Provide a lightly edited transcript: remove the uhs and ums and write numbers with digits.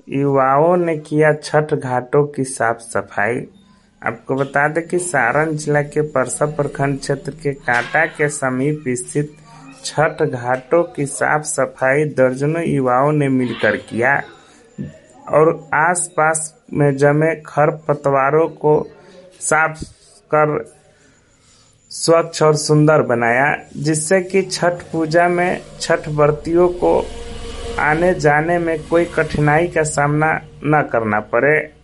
युवाओं ने किया छठ घाटों की साफ सफाई। आपको बता दें कि सारण जिला के परसा प्रखंड क्षेत्र के कांटा के समीप स्थित छठ घाटों की साफ सफाई दर्जनों युवाओं ने मिलकर किया और आसपास में जमे खरपतवारों को साफ कर स्वच्छ और सुंदर बनाया, जिससे कि छठ पूजा में छठ व्रतियों को आने जाने में कोई कठिनाई का सामना न करना पड़े।